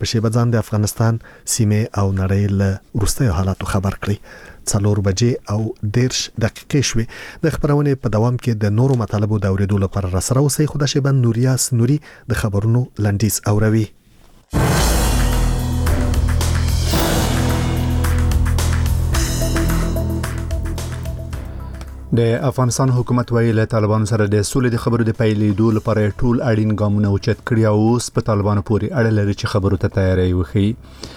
ورپسې به ځان د افغانستان سیمې او نړۍ له وروستیو حالاتو خبر کړي. 4 بجې او 10 دقیقې شوې. د خبرونې په دوام کې د نورو مطالبو د اوریدو لپاره را سره اوسئ. خو د شیبه نوریاس نوري د خبرونو لنډیز اوروي. د افغانستان حکومت وایي له طالبانو سره د سولې د خبرو د پیلېدو لپاره ټول اړین ګامونه اوچت کړي او اوس په طالبانو پورې اړه لري چې خبرو ته تیاری وښيي.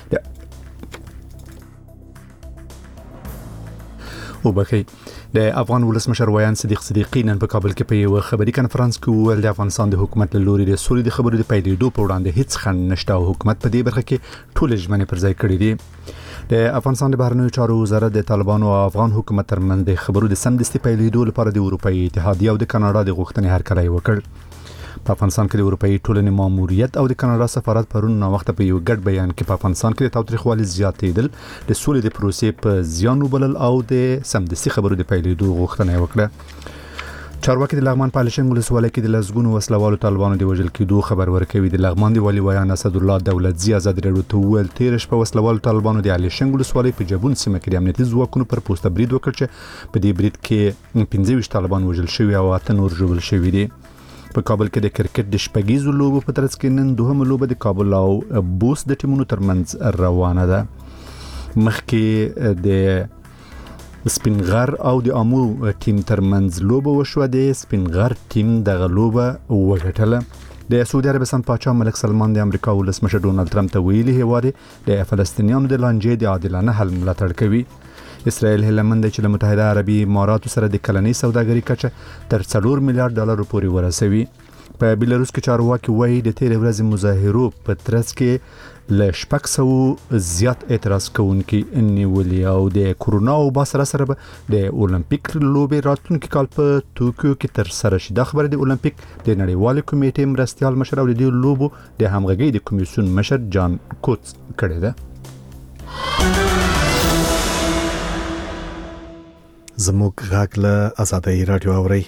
د افغان ولسمشر ویان صدیق صدیقی نن په کابل کې په یو خبري کانفرنس کې وویل د افغانستان د حکومت له لوري د سولې د خبرو د پیلېدو په وړاندې هیڅ خنډ نشته او حکومت په دې برخه کې ټول ژمنې پر ځای کړې دي. د افغانستان د بهرنیو چارو وزارت د طالبانو او افغان حکومت ترمنځ د خبرو د سمدستي پیلېدو لپاره د اروپאי اتحادیه او د کاناډا د غوښتنې هرکلی وکړ. په افغانستان کې د اروپאי ټولنې ماموریت او د کاناډا سفارت پرون نو وخت په یو ګډ بیان کې په افغانستان کې د تاوتریخوالي زیاتېدل د سولې د پروسې په زیان وبلل او د سمدستي خبرو د پیلېدو غوښتنه وکړه. چارواکي د لغمان په لشنګ ولسوالۍ کې د لزګونو وسلوالو طالبانو د وژل کېدو خبر ورکوي. د لغمان دی والي ویان اسد الله دولتزی آزاد راډیو ته ویل 13 شپه وسلوالو طالبانو د لشنګ ولسوالۍ په جبون سیمه کې د امنیتي ځواکونو پر پوسټ برید وکړ چې په دې برید کې 15 طالبان وژل شوي او 8 نور ژوبل شوي دي. په کابل کې د کرکټ د شپږیزو لوبو په ترڅ کې نن دوهمه لوبه د کابل او بوس د ټیمونو ترمنځ روانه ده. مخکې د سپینغر او د امو ټیم ترمنځ لوبه وشوه. د سپینغر ټیم دغه لوبه وګټله. د سعودي عربستان پاچا ملک سلمان د امریکا ولسمشر ډونالد ټرمپ ته ویلي هیواد د فلسطینیانو د لانجې د عادلانه حل ملاتړ کوي. اسرائیل هلمند چې له متحده عربي اماراتو سره د کلنۍ سوداګرۍ کچه تر 4 میلیارډ ډالر پورې ورسوي. په بیلاروس کې چارواکي وایي د تیر ورځې مظاهرو په ترڅ کې له 600 زیات اعتراض کوونکي نیولي او د کورونا او سره سره د اولمپیک لوبې راتلونکي کال په توکیو کې تر سره شي. دا خبره د اولمپیک د نړیوال کمیټې مرستیال مشر او د دې لوبو د همغږۍ د کمیسیون مشر جان کوټس کړی ده. زموږ غږ له آزادۍ رادیو اوري.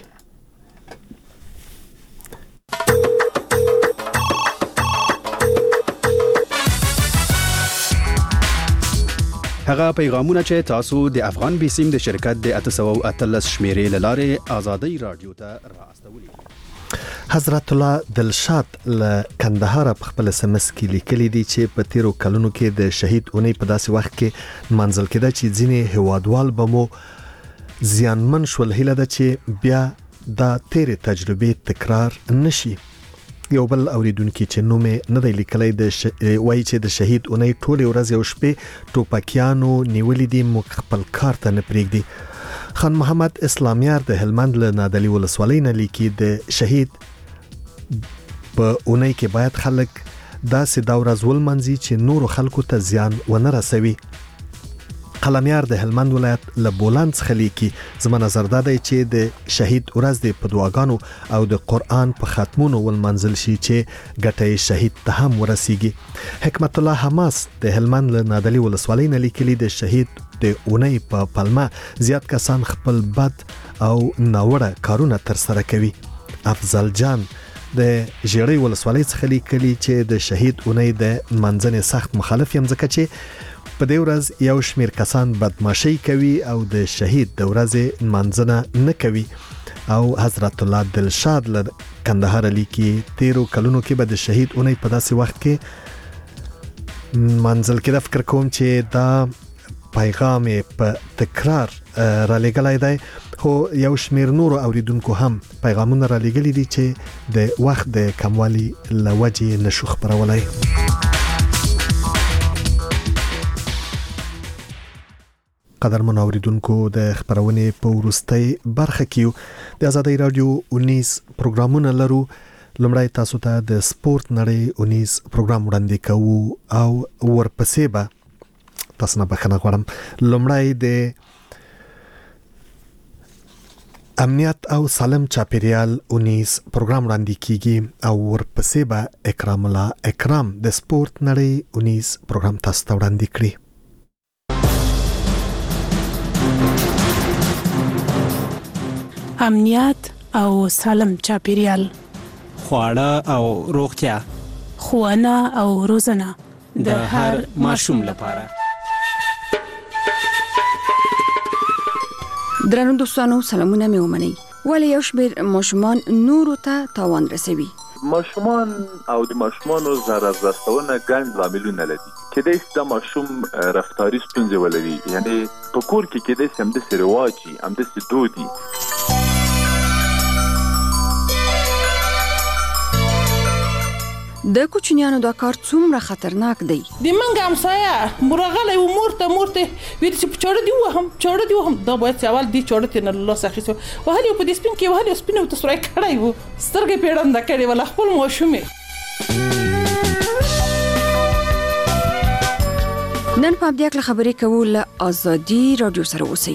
هغه پیغامونه چې تاسو د افغان بیسیم د شرکت د 813 شمیرې لاره آزادۍ رادیو ته راستولي. حضرت الله دلشاد له کندهار په خپل SMS کې لیکلي دي چې په تیرو کلونو کې د شهید اونۍ په داسې وخت کې منځل کېده چې ځینې هوادوال به مو زیانمن شول. هیله ده چې بیا دا تیرې تجربې تکرار نشي. یو بل اوریدونکو چې نومې نه دی لیکلی وایي چې د شهید اونۍ ټولې ورځې او شپې ټوپکیانو نیولې دي، موږ خپل کار ته نه پرېږدي. خان محمد اسلامیار د هلمند له نادعلي ولسوالۍ نه لیکي د شهید په اونۍ کې باید خلک داسې دا ورځ ولمانځي چې نورو خلکو ته زیان ونه رسوي. قلمیار د هلمند ولایت له بولان څخه لیکي زما نظر دا دی چې د شهید ورځ د په دعاګانو او د قرآن په ختمونو ولمانځل شي چې ګټه شهید ته هم ورسیږي. حکمت الله حماس د هلمند له نادعلي ولسوالۍ نه لیکلي د شهید د اونۍ په پلمه زیات کسان خپل بد او ناوړه کارونه تر سره کوي. افضل جان د ژړۍ ولسوالۍ څخه لیکلي چې د شهید اونۍ د منځنې سخت مخالف یم ځکه چې په دې ورځ یو شمیر کسان بدمعشي کوي او د شهید د ورځې منځنه نه کوي. او حضرت الله دلشاد له کندهار لیکي تیرو کلونو کې به د شهید اونۍ په داسې وخت کې منځل کې فکر کوم چې دا پیغام په تکرار را لګلای دی. خو یو شمیر نور اوریدونکو هم پیغامونه را لګلي دي چې د وخت د کموالي لوجې نشو خبرولای. قدرمن اوریدونکو د خبرونې په وروستۍ برخه کې د آزادۍ رادیو 19 پروګرامونه لرو. لومړی تاسو ته د سپورت نړۍ 19 پروګرام وړاندې کوو او ورپسې به تاسو نه بخښنه غواړم. لومړی د امنیت او سالم چاپیریال 19 پروګرام وړاندې کیږي او ورپسې به اکرام الله اکرام د سپورت نړۍ 19 پروګرام تاسو ته وړاندې کړي. امنیت او سالم چاپیریال، خواړه او روغتیا، ښوونه او روزنه، د هر ماشوم لپاره. درنو دوستانو سلامونه مې ومنئ. ولې یو شمېر ماشومان نورو ته تاوان رسوي؟ ماشومان او د ماشومانو ضرر رسونه ګڼ لاملونه لري. کېدای شي دا ماشوم رفتاري ستونزې ولري، یعنی په کور کې کېدای شي همداسې رواج وي، همداسې دود وي. د کوچنیانو دا کار څومره خطرناک دی. د منګ همسایه مرغله و مورته ویل چې په چاړه دی وهم دا باید اول دی چاړه ته نه لاس اخیسو وهلي په دې سپین کې وهلي سپینو ته سره کړای وو سترګې پیړنده کړي ولا خپل ماشومې. نن په دې اړه خبرې کوو له ازادي رادیو سره اوسئ.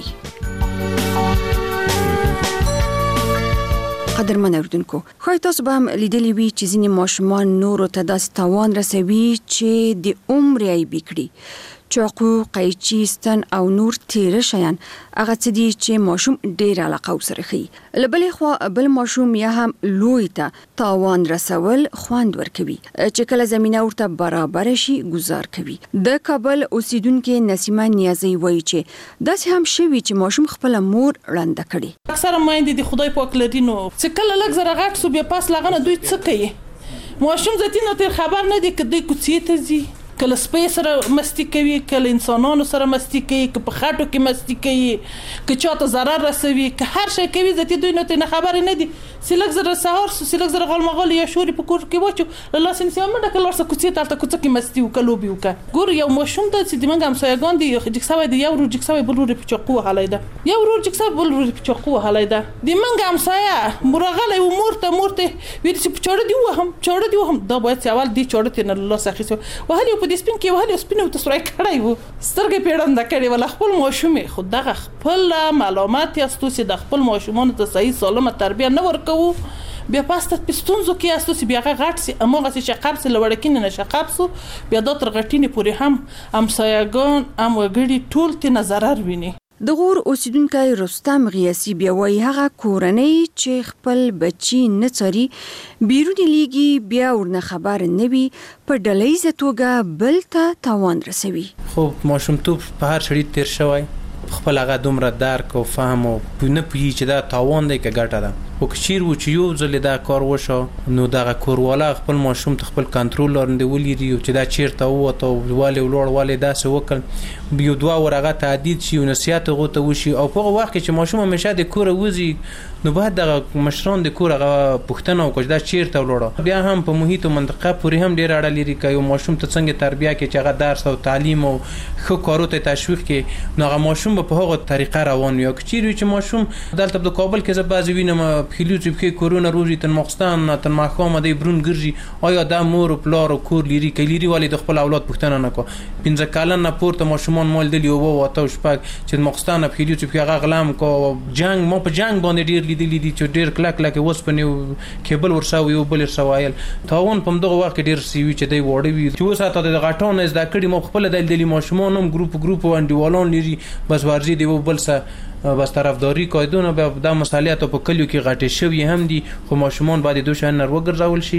قدرمن اوردونکو، خو تاسو به هم لیدلی وي چې ځینې ماشومان نورو ته داسې تاوان رسوي چې د عمر یې بکړي. چاقو، قیچي، ستن او نور تیره شیان هغه څه دي چې ماشوم ډېر علاقه ورسره ښيي. له بلې خوا بل ماشوم یا هم لوی ته تاوان رسول خوند ورکوي چې کله زمینه ورته برابر شي گزار کوي. د کابل اوسیدونکو نسیمه نیازی وایي چې داسې هم شوي چې ماشوم خپل مور ړنده کړي. اکثره مایندې د خدای پاک لري نو چې کله لږ زره غټ سو بیا پاس لغنه دوی څه کوي. ماشوم ځتی نو تر خبر نه دی کدی کوڅې ته ځي، کله سپی سره مستی کوي، کله انسانانو سره مستی کوي، که په خاطو کې مستی کوي، که چاته ضرر رسوي، که هر شي کوي ځتی دوی نو ته خبر نه دي. سلک زره سهار سلک زره غلمغال یا شوري په کور کې وچو لاس انسان منډه کله ورسره کوڅې ته کوڅه کې مستی وکړو بیوکا. ګور یو ماشوم د چې د منګ همسایګان دی جکساوي دی یو ورو جکساوي بل ورو په چاقو حلایدا، یو ورو جکساوي بل ورو په چاقو حلایدا. د منګ همسایه مرغله و مورته ویل چې په چاړه دی وهم دا باید اول دی چاړه ته نه لاس اخیسو وهلي په دې سپین کې وهلي سپینو ته سره کړای وو سترګې پیړنده کړي ولا خپل ماشومې. خو دغه خپل معلومات یاستو چې د خپل ماشومانو ته صحیح سالمه تربیه نه ورکو بیا پاسته پستونزو کې یاستو چې بیا غټ سي امغه چې شقاب سي لوړکین نه شقاب سو بیا د تر غټینې پورې هم همسایګان هم وګړي ټول ته نظر ویني. د غور اوسیدونکی رستم غیاسی بیا وایي هغه کورنۍ چې خپل بچی نه څاري بیرونی لیږي بیا ورنه خبر نه وي په ډلهیزه توګه بل ته تاوان رسوي. خو ماشومتوب په هر شړی تیر شوی خپل هغه دومره درک او فهم او نه پوهي چې دا تاوان دی که ګټه ده. خو که چیر و چې یو ځل دا کار وشو نو دغه کوروالا خپل ماشوم ته خپل کنټرول لاندې ولري چې دا چیرته ووته والې ولاړ والې داسې وکړ یو دوه ورغه تعدید شي او نصیحت هغه ته وشي او په هغه وخت چې ماشوم همیشه د کور وځي نو باید دغه مشران د کور هغه پوښتنه وکړي دا چیرته ولاړ. بیا هم په محیط او منطقه پورې هم ډیر اړه لري که یو ماشوم ته څنګه تربیه کې چې هغه درس او تعلیم او ښه کارو ته تشویق کې نو هغه ماشوم په هغه طریقه روان وي. او که چیرې چې ماشوم دلته د کابل کې زه بعضې وینم پیلوځي کې کورونه روزي تن مخستان تن ماښام دی برون ګرځي آیا دا مور او پلار او کور لري که لري ولې د خپل اولاد پوښتنه نه کوي. 15 کلن نه پورته ماشومان مال دلی او واته شپږ چې مخستان پیلوځي کې هغه غلام کو جنگ ما په جنگ باندې ډیر لیدلی دي چې ډیر کلک وسپنه کېبل ورساوي او بل ورسوایل تاون په دغه وخت ډیر سیوي چې دی وړي وي چې وساته د غټون از دا کړي مو خپل دلی ماشومان هم ګروپ انډیوالان لري بس ورزي دی بل څه بس طرفداري کوي به دا مسالیت په کلیو کې غټې شوی هم دي خو ماشومان باید دوی شان نر وګرځول شي.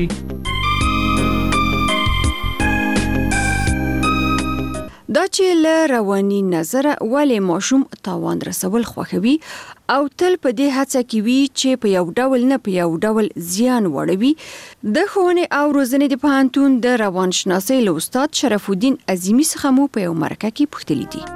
دا چې له رواني نظر ولې ماشوم تاوان رسول خوښوي او تل په دې هڅه کې وي چې په یو ډول نه په یو ډول زیان وړوي. د ښوونې او روزنې د پوهنتون د روانشناسۍ له استاد شرف الدین عظیمي څخه مو په یو مرکه کې پوښتلي دي.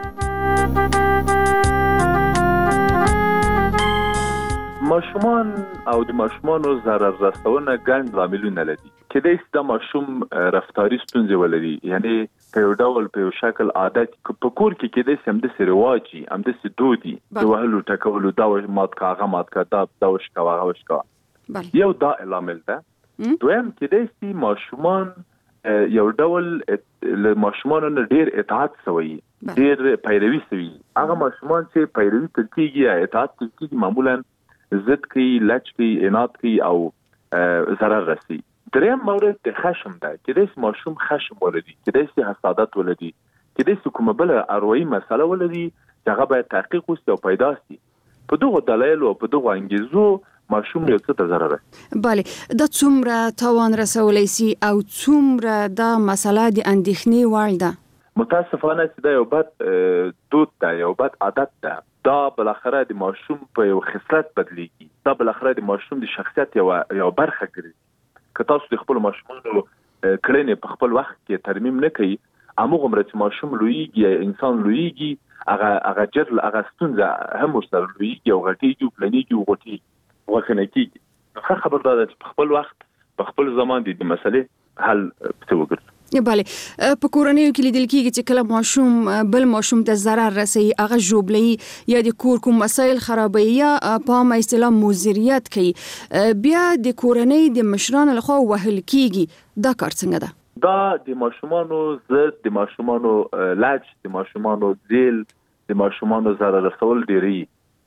ماشومان او د ماشومانو ضرر رسونه ګڼ لاملونه لري. کېدای شي دا ماشوم رفتاري ستونزې ولري، یعنی په یو ډول په یو شکل عادت په کور کې کېدای شي همداسې رواج وي، همداسې دود وي د وهلو ټکولو دا مات کا هغه مات کا دا وشکوه هغه وشکوه. یو دا لامل ده. دویم کېدای شي ماشومان یو ډول له ماشومانو نه ډیر اطاعت سوی ډیر پیروي سوي. هغه ماشومان چې پیروي کوي یا اطاعت کوي معمولا ضد کوي، لچ کوي، عناد کوي او ضرر رسي. دریم مورد د خشم ده. کېدای شي ماشوم خشم ولري، کېدای شي حسادت ولري، کېدای شي کومه بله اروايي مسله ولري چې هغه باید تحقیق وسي او پیدا سي. په دغو دلایلو او په دغو انګیزو ماشوم یو څه ته ضرر رسوي. بله دا څومره تاوان رسولی سي او څومره دا مسله د اندېښنې وړ ده؟ متاسفانه چې دا یو بد دود ده، یو بد عادت ده. دا بالاخره د ماشوم په یو خصلت بدلیږي، دا بالاخره د ماشوم د شخصیت یو برخه ګرځي. که تاسو د خپل ماشومانو کړنې په خپل وخت کې ترمیم نه کوي، همغومره چې ماشوم لویږي، انسان لویږي، هغه جرل هغه ستونزه هم ورسره لویږي او غټیږي او پلنیږي او غوښنه کیږي. نو ښه خبر دا ده چې په خپل وخت په خپل زمان د مسلې حل پته وګرځو. بله په کورنیو کې لیدل کېږي چې کله ماشوم بل ماشوم ته ضرر رسوي، هغه ژوبلوي یا د کور کوم مسایل خرابوي یا په عامه اصطلاح مضریت کوي، بیا د کورنۍ د مشرانو لخوا وهل کېږي. دا کار څنګه ده؟ دا د ماشومانو ضد، د ماشومانو لج، د ماشومانو ذیل، د ماشومانو ضرر رسول ډیری.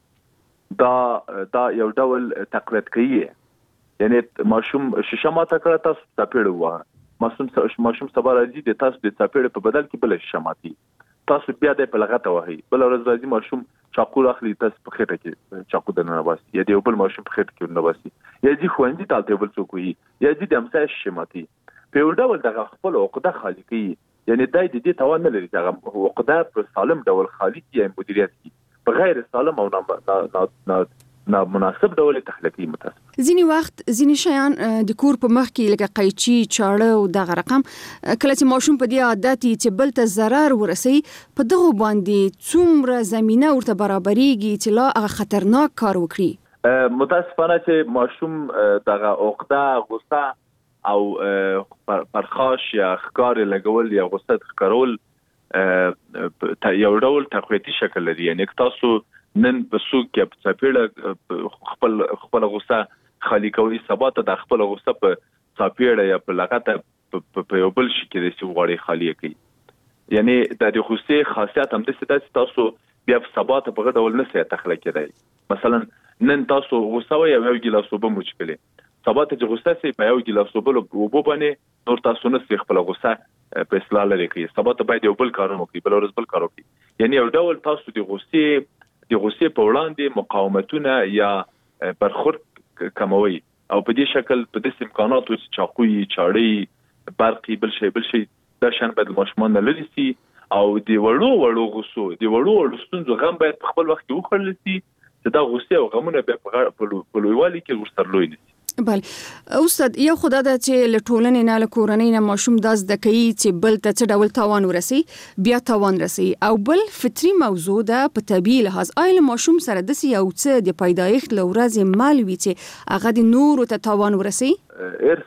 دا یو ډول تقلید کوي. یعنی ماشوم شیشه ماته کړه، تاسو څپېړه ووهه. ماشوم سبا راځي د تاسو د څپېړې په بدل کې بل شیشه ماتي، تاسو بیا د په لغته وهي. بل ورځ راځي ماشوم چاقو اخلي، تاسو په خېټه کې چاقو دننه باسي، یا د بل ماشوم په خېټه کې نه باسي، یا دې خوندې تالته بل څوک وي، یا دې د امسا شیشه ماتي. په یو ډول دغه خپل عقده خالي کوي. یعنی دای د دې توان نه لري دغه عقده په سالم ډول خالي یا مدیریت کوي، په غیر سالم او نامناسب ډول تخلیقي. متاسف ځینی وخت ځینی شیان د کور په مخ کې لکه قیچي، چاړه او دغه رقم، کله چې ماشوم په دې عادت چې بل ته ضرر ورسي، په دغه باندې څومره زمينه ورته برابرېږي چې لا هغه خطرناک کار وکړي. متاسفانه چې ماشوم دغه عقده، غصه او پرخاش یا ښکار لګول یا غصه ښکارول یو ډول تقویتي شکل لري. یعنی تاسو نن په سوق کې په څپېړه خپل غصه خالی کوي، سبا ته د خپل غصه په څپېړه یا په لغته په یو بل شي کې د سی غوړې خالی کوي. یعنی د غصې خاصیت هم د څه تاسو بیا په سبا ته په غټ ډول نه سي تخلیق کړئ. مثلا نن تاسو غصه وي یو ګیلاس اوبه مچکلې، سبا ته چې غصه سي په یو ګیلاس اوبه باندې نور تاسو نه سي خپل غصه په اصلاح لري کوي، سبا ته باید یو بل کارونه کوي، بل ورځ بل کار کوي. یعنی یو ډول تاسو د غصې په وړاندې مقاومتونه یا برخورد کموي، او په دې شکل په دې امکاناتو چې چاقوي، چاړي، برقي، بل شي دا شان باید ماشومان لري سي. او د وړو غصو، د وړو ستونزو غم باید په خپل وخت کې وخړل سي، چې دا غصې او غمونه په لویوالي کې ورسره لوی نشي. بله استاد، یو خدا ده چې له ټولنې نه، له کورنۍ نه ماشوم دا زده کوي چې بل ته څه ډول تاوان ورسي، بیا تاوان رسي، او بل فطري موضوع ده په طبیعي لحاظ. آیا له ماشوم سره داسې یو څه د پیدایښت له ورځې مل وي چې هغه د نورو ته تاوان ورسي؟ ارث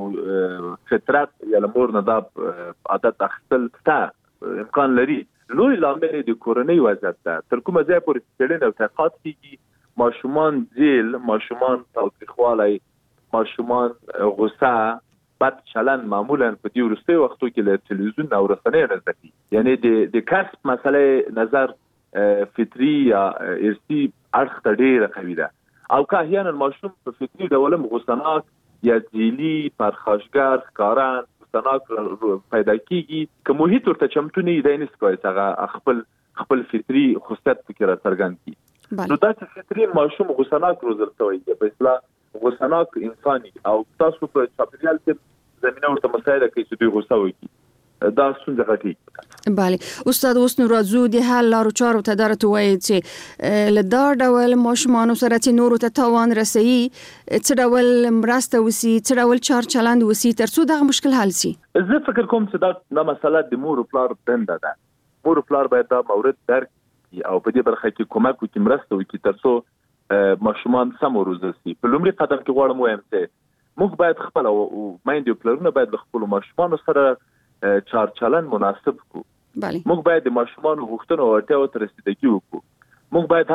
او فطرت یا له مور نه دا عادت اخیستل ته امکان لري. لوی لامل د کورنۍ وضعیت ده. تر کومه ځای پورې څېړنې او تحقیقات کیږي، ماشومان ذیل، ماشومان تاوتریخوالی، ماشومان غصه، بد چلند معمولا په دې وروستیو وختو کې له تلویزیون او رسنیو نه زده کیږي. یعنی د کسب مسئله نظر فطري یا ارثي اړخ ته ډېره قوي ده، او که احیانا ماشوم په فطري ډول غصناک یا ذیلي، پرخاشګر، ښکاران، غصناک پیدا کیږي، که محیط ورته چمتو نه وي، دی نشي کولی هغه خپل فطري خصلت پکې راڅرګند کړي. نو دا چې فطري ماشوم غصناک روزل شوی دی، په اصطلاح غصناک انساني، او تاسو په چاپیریال کې زمينه ورته مسایل کوي چې دوی غصه وکړي، دا څنګه غټي. بله استاد، اوس نو راځو د حل لارو چارو ته. درته وایي چې له دا ډول ماشومانو سره چې نورو ته تاوان رسوي، څه ډول مرسته وسی، څه ډول چار چلند وسی ترڅو دغه مشکل حل شي؟ زه فکر کوم چې دا مسله د مور او پلار دنده ده. مور او پلار باید دا مورد درک او په دې برخه کې کومک وکړي، مرسته وکړي ترڅو ماشومان سم وروزل شي. په لومړي قدم کې غواړم وایم چې موږ باید خپل او میندې او پلرونه باید له خپلو ماشومانو سره چار چلند مناسب کړو. موږ باید د ماشومانو غوښتنو او اړتیاوو ته رسیدګي وکړو. موږ باید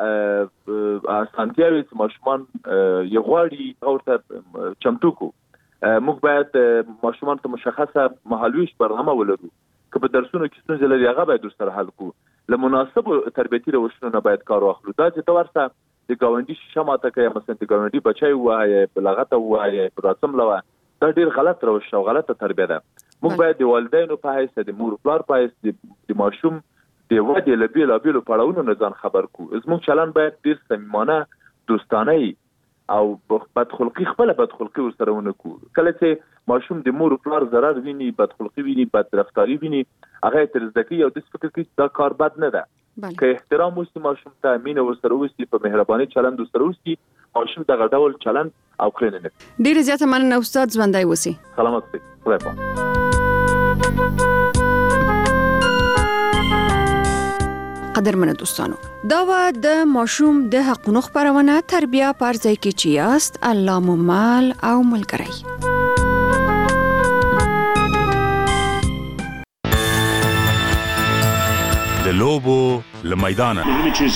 هغه اسانتیاوې چې ماشومان یې غواړي هغه ورته چمتو کړو. موږ باید ماشومان ته مشخصه مهالویش برنامه ولرو. که په درسونو کې ستونزې لري، هغه باید ورسره حل کړو. له مناسبو تربیتي روشونو نه باید کار واخلو. دا چې ته ورسره د ګاونډي شیشه ماته کوي، مثلا د ګاونډي بچی ووایي، په لغته ووایي، په راسم لوه، دا ډېر غلط روش او غلطه تربیه ده. موږ باید د والدینو په حیث، د مور پلار په حیث د ماشوم د ودې له بېلابېلو پړاوونو نه ځان خبر کړو. زموږ چلند باید ډېر صمیمانه، دوستانه وي. او بدخلقي خپل بدخلقي ورسره ونکو. کله چې ماشوم د مور پلار ضرر ویني، بدخلقي ویني، بد رفتاری ویني، هغه تر ذکی او د فکر کې دا کار بد نه ده. که احترام وسی ماشوم ته، مینه ورسره وسی، په مهرباني چلند ورسره وسی، ماشوم دغه ډول چلند او کړنه نه. ډیر زیاته مننه استاد، ژوندۍ وسی. سلامت اوسئ. خدای پاک. قدرمنو دوستانو، دا و د ماشوم د حقونو خبرونه تربیه پر ځای کې چې یاست، الله مو مال او ملګری. د لوبو له میدانه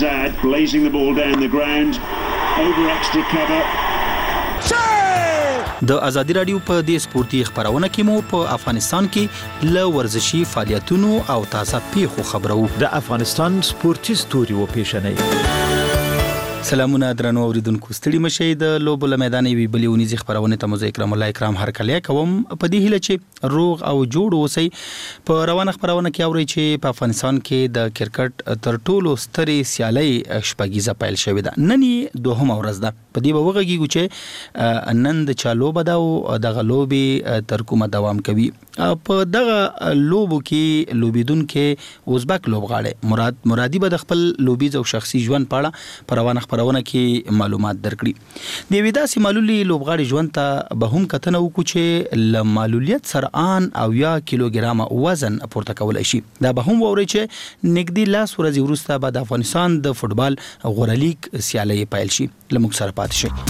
د ازادي رادیو په دې سپورتي خبرونه کې مو په افغانستان کې ل ورزشي فعالیتونو او تازه پیښو خبرو. د افغانستان سپورتي ستوري و پیښنې. سلامونه درنو اوریدونکو، ستړي مشي د لوبو له میدان وی بلیونی خبرونه ته مو اکرام الله اکرام هر کله کوم په دې هله چې روغ او جوړ اوسئ. په روانه خبرونه کې اوري چې په افغانستان کې د کرکټ تر ټولو ستري سیالي شپږیزه پیل شوې ده. نن دوهم ورځ ده. په دې وګړي چې نن د چالو بداو د غلوبي تر کومه دوام کوي. په دغه لوبو کې لوبیدون کې ازبک لوبغاړي مرادي به د خپل لوبیز او شخصي ژوند پاړه په روانه خبرونه کې معلومات درکړي. د ویداسي معلولي لوبغاړي ژوند ته به هم کتنه وکړو چې ل معلولیت سرعان او یا کیلوګرام وزن پورته کول شي. دا به هم ووري چې نګدي لاس ورځي وروسته به د افغانستان د فوتبال غوړه لیګ سیالي پیل شي. لمک سره پات شي.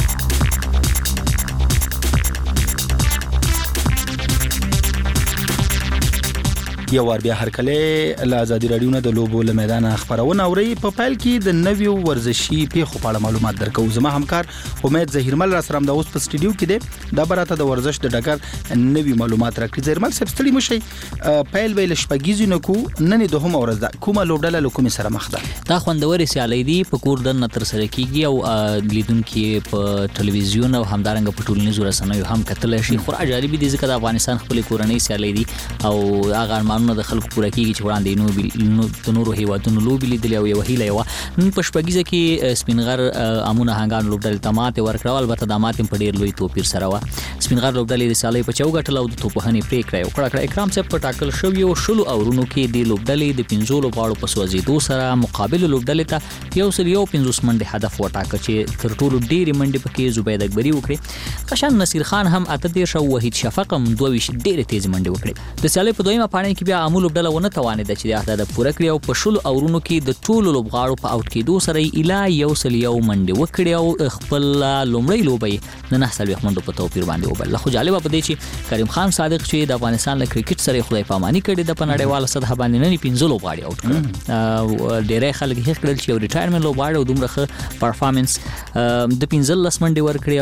یو ور بیا هر کله ل ازادي رادیو نه د لوبو له میدان خبرونه اوري. په پیل کې د نویو ورزشي پیښو په اړه معلومات درکو. زما همکار امید زهیرمل را سره د اوس په سټډیو کې دی. دا براته د ورزش د ډګر نوی معلومات راکړي. زهیرمل صاحب ستړي مشي. پیل ویل شپږیزو نه کو نن دوهم ورځ ده. کومه لوبډله له کومه سره مخ ده؟ دا خوندوري سیالي دي په کور د نتر سره کیږي او لیدونکو په ټلویزیون او همدارنګ په ټولنیزو رسنیو هم کتل شي. خورا جالب دي ځکه د افغانستان خپل کورنۍ سیالي دي او هغه نو د خلکو پوره کیږي چې وړاندې د نورو هیوادونو لوبي لیدل او یو هیله یو نن په شپږیزه کې سپینغر امونه هنګان لوبډل تماته ورکړل. البته د ماتم په ډیر لوی توپیر سره و. سپینغر لوبډلې د سالې په چوغټل او د توپهنې پریکړه وکړه. اکرام صاحب په ټاکل شو یو شلو اورونو کې د لوبډلې د 15 لوبغاړو په سوځېدو سره مقابل لوبډلې ته یو سل یو 15 منډه هدف وټاکه چې تر ټولو ډېری منډه پکې زبید اکبری وکړي. قشان نصیر خان هم اته شو، وحید شفق هم 22 ډېر تیز منډه وکړي. د سالې په دویمه پاڼه کې بیا امول لوبډله ونه توانید چې د اهداف پوره کړي او په شلو اورونو کې د ټولو لوبغاړو په اوټ کېدو سره اله یو سل یو منډه وکړي او خپل لومړی لوبي د 9 منډو په توپیر باندې وبل. خو جالب په دې چې کریم خان صادق چې د افغانستان له کرکټ سره خدای پاماني کړي د پنړیواله سطح باندې نه 15 لوبغاړي اوټ کړي. ډېر خلک هیڅ کړل چې ریټایرمنټ لوبغاړي او دومره پرفارمنس د 15 منډه ورکړي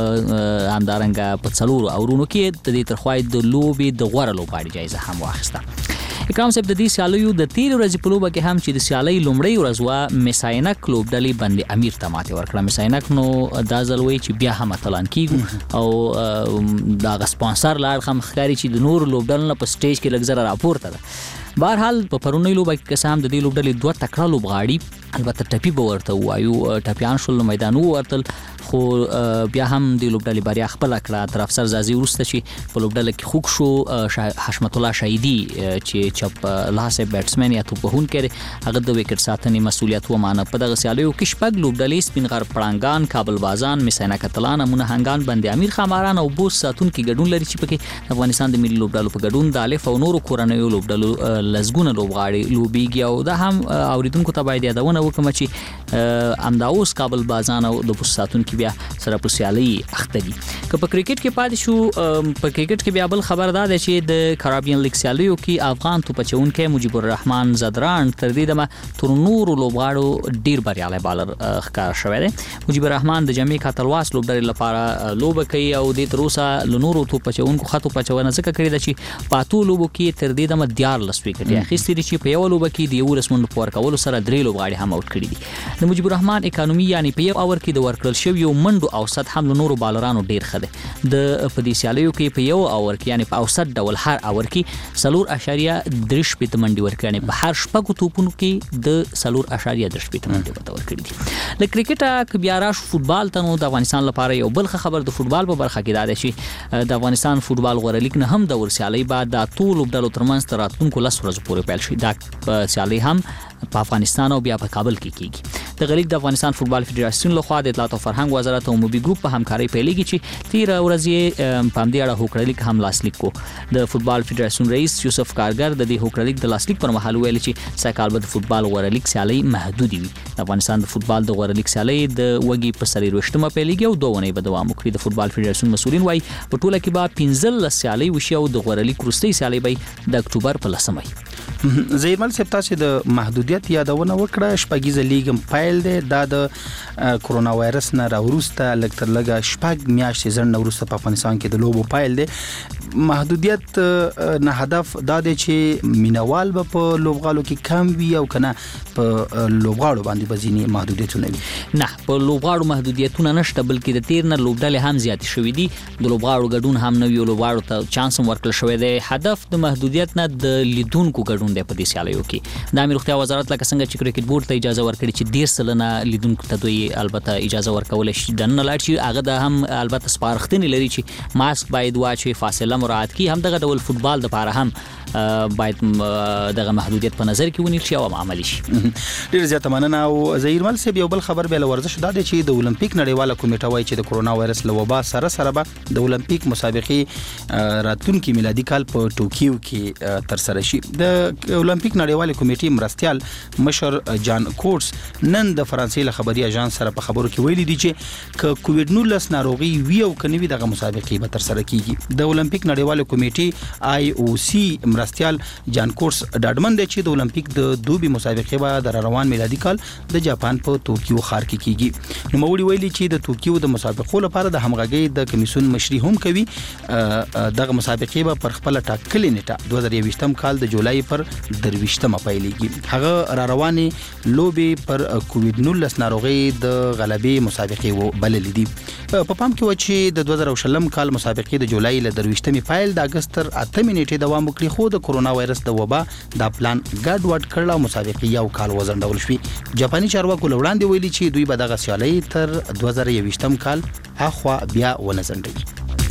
او همدارنګه په څلورو اورونو کې د دې ترخوای د لوبي د غوړه لوبغاړي جایزه هم واخیسته. اکرام صاحب د دې سیالیو د تیر ورځې په لوبه کې هم چې د سیالۍ لومړی ورځ وا مساینک لوبډلې باندې امیر ته ماته ورکړه. مساینک نو دا ځلوي چې بیا هم اتلان کیږي او دا غ سپانسر لاړ هم ښکاری چې د نور لوبډلو په سټیج کې لګزره راپورته ده. بهرحال په پرونی لوبه کې قسم د دې لوبډلې دوه تکړه لوبغاړي البته ټپی به ورته وایو ټپیان شول میدان ورتل خو بیا هم د لوبډلې بریا خپل کړه. تر افسر زازي ورسته چې په لوبډله کې خوښ شو حشمت الله شهیدی چې چپ لاسه بیټسمن یا توپهون کړي هغه د وکټ ساتنې مسولیت و مانه. په دغه سیالیو کې شپږ لوبډلې سپینغر پړانګان، کابل بازان، مسینا کتلان، امونه هنګان باندې امیر خاماران او بوس ساتون کې ګډون لري چې پکې افغانستان د ملي لوبډلو په ګډون د الف او نورو کورنیو لوبډلو لزګونه لوبغاړي لوبيږي او دا هم اوریدونکو ته باید یادونه وکم چې امداوس کابل بازان او د بوس ساتون کې بیا سره په سیالي اخته دي. که په کرکټ کې پاتې شو په کرکټ کې بیا بل خبر ده چې د کارابین لیګ سیالیو کې افغان توپچونکو مجيب الرحمن زدران تر دې دمه تر نورو لوبغاړو ډیر بریالي بالر ښکار شوی دی. مجيب الرحمن د جمیکا تلواس لوبډلې لپاره لوب کوي او د تروسا لنورو توپچونکو خطو پچونه ځکه کړی دی چې پاتو لوبو کې تر دې دمه 14 وکټ اخیستي چې په یو لوب کې د یو رسمن پور کولو سره درې لوبغاړي هم هم اوټ کړي دي د مجيب الرحمن اکانومي یعنی په یو اور کې د ورکړل شویو منډو اوسط هم نورو بالرانو ډیر خده د په دې سیالیو کې په یو اور کې یعنی په اوسط ډول هر اور کې 4.3 منډي ورکړي یعنی په هر شپږو توپونو کې د 4.3 منډي ورکړي دي د کرکټ کې بیا راش فوتبال ته نو د افغانستان لپاره یو بل خبر د فوتبال په برخه کې دا دی چې د افغانستان فوتبال غوړه لیګ نه هم د ورسیالۍ بعد د ټول لوبډلو ترمنځ تر راتلونکو 10 ورځې پورې پیل شي دا سیالۍ هم په افغانستان او بیا په کابل کې کیږي د غلیګ د افغانستان فوتبال فدراسیون لخوا د اطلاعات او فرهنګ وزارت او موبي ګروپ په همکارۍ پیلېږي چې 13 ورځې په همدې اړه هوکړلیک هم لاسلیک کو د فوتبال فدراسیون رئیس یوسف کارګر د دې هوکړلیک د لاسلیک پر مهال ویل چې سایکال د فوتبال غوړه لیګ سیالۍ محدود وي د افغانستان د فوتبال د غوړه لیګ سیالۍ د وګي په 23مه پیلېږي او 2 ونې به دوام وکړي د فوتبال فدراسیون مسؤلین وايي په ټوله کې به 15 سیالۍ وشي او د غوړه لیګ وروستۍ سیالۍ به د اکتوبر په 10مه زیرمل سپتا چې د محدودیت یادونه وکړه شپږیزه لیګ پیل دی دا د کورونا وایرس نه راوروسته لکتر لګه شپږ میاشتې ځنډ وروسته په افغانستان کې د لوبو پیل دی محدودیت نه هدف دا دی چې مینوال به په لوبغالو کې کم وي او کنه په لوبغاړو باندې بزینی محدودیتونه وي نه په لوبغاړو محدودیتونه نشته بلکې د تیر نه لوبډلې هم زیات شوې دي د لوبغاړو ګډون هم نوی لوبغاړو ته چانس ورکړل شوی دی هدف د محدودیت نه د لیدونکو ګډون دی په دې سیالیو کې د امیر روغتیا وزارت لکه څنګه چې کرکټ بورډ ته اجازه ورکړي چې 10 سلنه لیدونکو ته دوی البته اجازه ورکول شي د نه لاړ شي هغه د هم البته سپارښتنې لري چې ماسک باید واچي فاصله مراعات کی هم دغه ډول فوتبال د لپاره هم باید دغه محدودیت په نظر کې ونیول شي او عملی شي ډیر زیات مننه او زهیرمل سیب یو بل خبر به ورزش دا دی چې د اولمپیک نړیواله کمیټه وايي چې د کورونا وایرس له وبا سره به د اولمپیک مسابقې راتلونکي میلادي کال په ټوکیو کې تر سره شي د اولمپیک نړیواله کمیټې مرستيال مشر جان کورس نن د فرانسې له خبري اژانس سره په خبرو کې ویلي دي چې کووډ 19 ناروغي وی او کنيوي دغه مسابقې به تر سره کیږي د اولمپیک نړیواله کمیټې آی او سی مرستيال جان کورس ډاډمن دی چې د اولمپیک د دوبي مسابقې به د روان میلادي کال د جاپان په ټوکیو ښار کې کیږي نو موري ویلي چې د ټوکیو د مسابقو لپاره د همغږي د کمیسیون مشري هم کوي دغه مسابقې به پر خپل ټاکلې نیټه 2020م کال د جولای پر 23مه پیلېږي هغه را روانې لوبي پر کووډ 19 ناروغي د غلبې مسابقې و بللې دي په پام کې و چې د 2020 کال مسابقې د جولای له 23مه پیل د اگست تر 8 نیټه دوام وکړي خو د کورونا وایرس د وبا دا پلان ګډ وډ کړل او مسابقې یو کال وزندول شوې جاپاني چارواکو وړاندې ویلي چې دوی به دغه سیالۍ تر 2020م کال اخوا بیا ونځندوي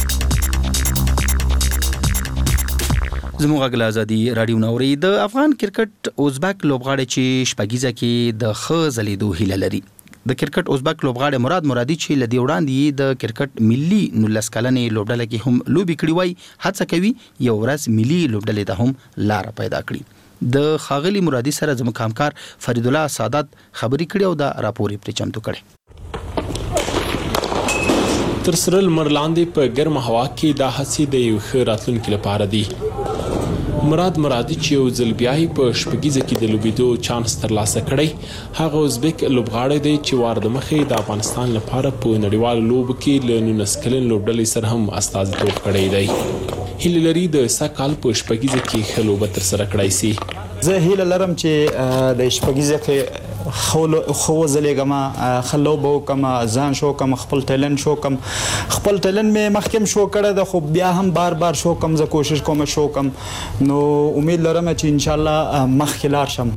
زموږ غږ ازادي رادیو نوري د افغان کرکټ ازبک لوبغاړي چې شپږیزه کې د خ زلیدو هیله لري د کرکټ ازبک لوبغاړي مراد مرادي چې لدی وړاندې د کرکټ ملي 19 کلنې لوبډله کې هم لوبي کړی وای هڅه کوي یو ورځ ملي لوبډلې ته هم لار پیدا کړي د خاغلی مرادي سره زموږ همکار فرید الله سادات خبري کړي او دا راپور یې چمتو کړي تر سره مرلاندې په ګرمه هوا کې دا هڅې د یو ښه راتلونکي لپاره دي مرادي چې یو ځل بیا په شپږیزه کې د لوبېدو چانس ترلاسه کړی هغه ازبک لوبغاړی دی چې وار د مخې د افغانستان لپاره په نړیوالو لوبو کې له 19 کلن لوبډلې سره هم استازیتوب کړی دی هیله لري د سکهال په شپږیزه کې ښه لوبه ترسره کړای شي زه هیله لرم چې د شپږیزه کې خو زلېګما خلوبو کما ځان شو کم خپل ټیلنټ شو کم خپل ټیلنټ مې مخکم شو کړه د خو بیا هم بار شو کم ز کوشش کوم شو کم نو امید لرم چې ان شاء الله مخکې لاړ شم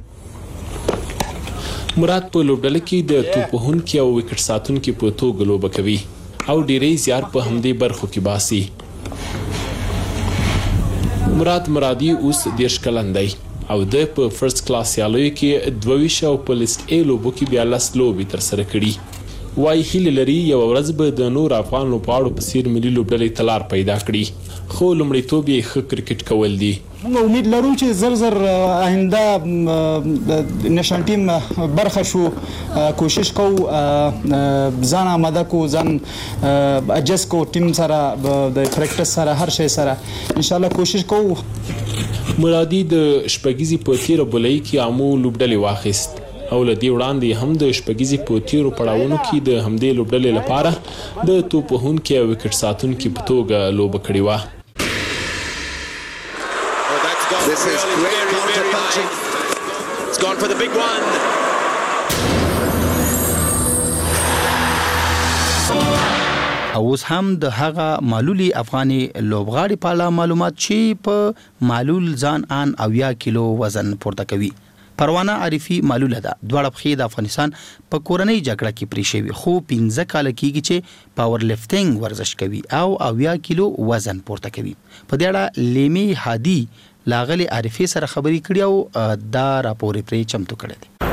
مراد په لوبډله کې د توپهونکو او وکټ ساتونکو په توګه لوبه کوي او ډیرې زیار په همدې برخو کې باسي مرادي اوس 10 کلن دی او د په فرست کلاس سیالیو کې 22 او په لیست ا لوبو کې بیا لاس لوبي تر سره کړي وای هیله لري یو ورځ به د نور افغان لوبغاړو په سیر ملي لوبډلې تلار پیدا کړي خو لومړیتوب یې ښه کرکټ کول دي موږ امید لرو چې زر آینده نشان ټیم برخه شو کوشش کو ځان آماده کو ځان اجس کو ټیم سره د پریکټس سره هر شي سره ان شاء الله کوشش کو مرادي د شپږیزي په تیر بولای کې عامو لوبډلې واخیست او لدی وړاندې هم د شپږیزي په تیرو پړاوونو کې د همدې لوبډلې لپاره د توپهونکو او وکټ ساتونکو په توګه لوبه کړې و This is great counter punching. It's gone for the big one. او اوس هم د هغه معلولي افغاني لوبغاړي په اړه معلومات چې په معلول ځان ان 80 کیلو وزن پورته کوي. پروانه عارفي معلوله ده. دواړه پخې د افغانستان په کورنۍ جګړه کې پرې شوی خو 15 کال کېږي چې پاور لفټینګ ورزش کوي او 80 کیلو وزن پورته کوي. په دې اړه لیمي هادي لاغلي عارفي سره خبري کړي او دا راپور پرې چمتو کړی دی.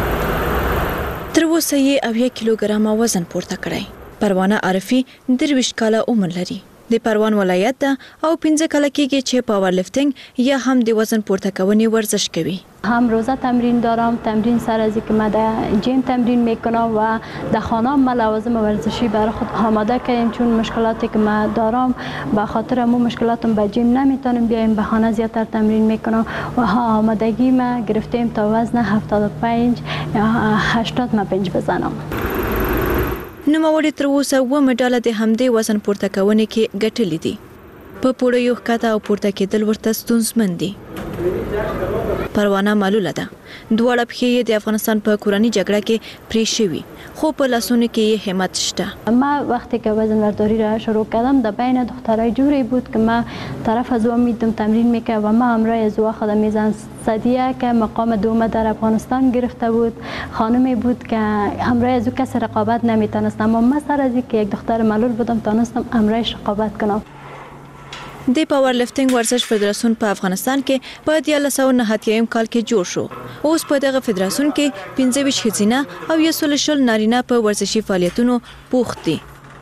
تر اوسه یې 80 کیلوګرام وزن پورته کړی. پروانه عارفي 23 کاله عمر لري. د پروان ولایت ده او 15 کاله کېږي چې پاور لفټینګ یا هم د وزن پورته کونې ورزش کوي. هم روزه تمرین دارم، تمرین سر از اینکه من در جیم تمرین میکنم و در خانه هم لوازم ورزشی برای خود آماده کردیم، چون مشکلاتی که من دارم به خاطر مو مشکلاتم به جیم نمیتونم بیایم، به خانه زیادتر تمرین میکنم و آمادگی ما گرفتیم تا وزن 75 یا 80 ما بنج بزنم. نوموړي تر اوسه و مډاله د همدې وزن پورته کونې کې ګټلې دي. په پوړیو ښکته او پورته کېدل ورته ستونزمن دي. پروانه معلوله ده. دواړه پښې یې د افغانستان په کورنۍ جګړه کې پرې شوي خو په لاسونو کې یې همت شته. ما وقتی که وزن برداری را شروع کردم در بین دخترای جوری بود که ما طرف از او میدم تمرین میکرد و ما همراه از او خود میزن صدیه که مقام دوم در افغانستان گرفته بود، خانمی بود که همراه از او کسی رقابت نمیتونست، اما من سر از اینکه یک دختر معلول بودم تونستم همراهش رقابت کنم. د پاور لفټینګ ورزش فدراسیون په افغانستان کې په 1990 کال کې جوړ شو. اوس په دغه فدراسیون کې 15 ښځینه او 100 نارینه په ورزشي فعالیتونو بوخت دي.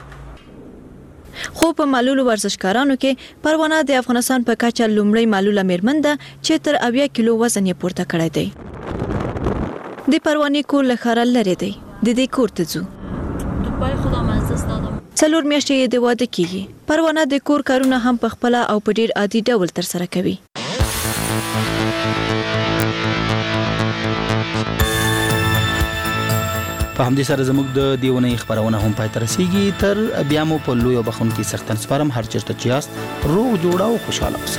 خو په معلول ورزشکارانو کې پروانه د افغانستان په کچه لومړی معلوله میرمن ده چې تر 80 کیلو وزن یې پورته کړی دی. د پروانې کور له ښاره لرې دی. د دې کور ته ځو. څلور میاشتې یې د واده کېږي. پروانه د کور کارونه هم په خپله او په ډیر عادي ډول ترسره کوي. په همدې سره زموږ د دیونې خبرونه هم پای ته رسیږي. تر بیا مو په لوی او بخونکي سختن سپارم. هر چیرته چې یاست روغ جوړ او خوشاله اوسئ.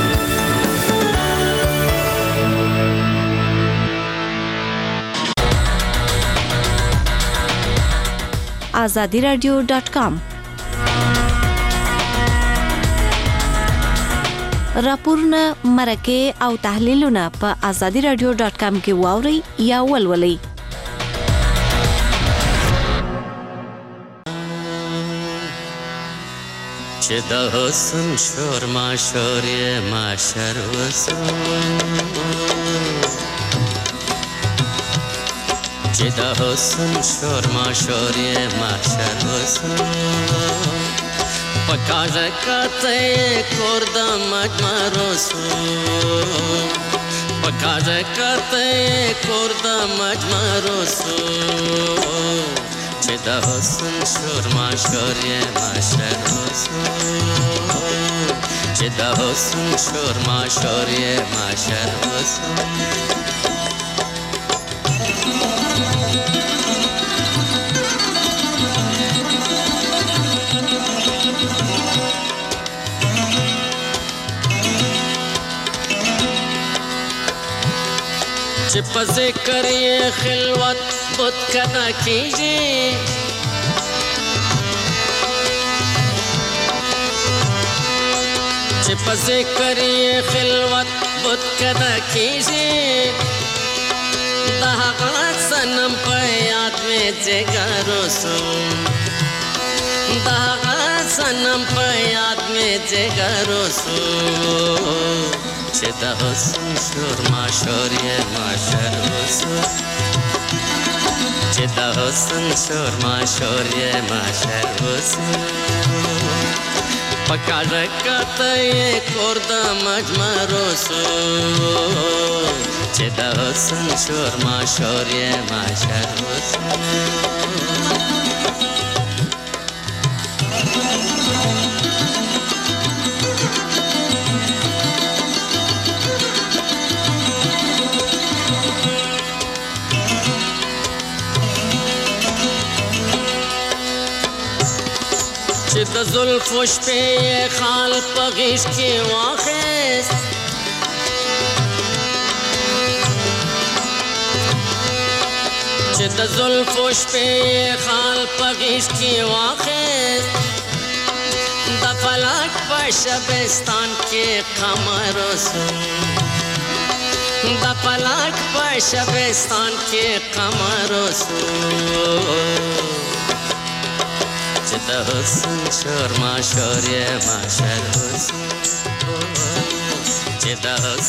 azadiradio.com راپورونه مرکه او تحلیلونه په azadiradio.com کې واورئ یا ولولئ. چې د حسن شور ما شور یې ما شر وسو، چې د حسن شور ما شور یې ما شر وسو، پکاژه کته کور د مجمرو سو، پکاژه کته کور د مجمرو سو، چې د حسن شور ما شور یې ما شر وسو، چې د حسن شور ما شور یې ما شر وسو. چې په ذکر یې خلوت بت کنا کیږي، چې په ذکر یې خلوت بت کنا کیږي، د هغه صنم په یاد مې جګر وسو، د هغه صنم په یاد مې جګر وسو، چې د حسن شور ما شور یې ما شر وسو، چې د حسن شور ما شور یې ما شر وسو، پکاژه کته یې کور د مجمرو سو، چې د حسن شور ما شور یې ما شر وسو. چې د زلفو شپې یې خال په غیږ کې واخیست، چې د زلفو شپې خال په غیږ کې واخیست د فلک په شبستان کې قمر وسو د فلک په شبستان کې قمر وسو چې د حسن شور ما شور یې ما شر وسو چې د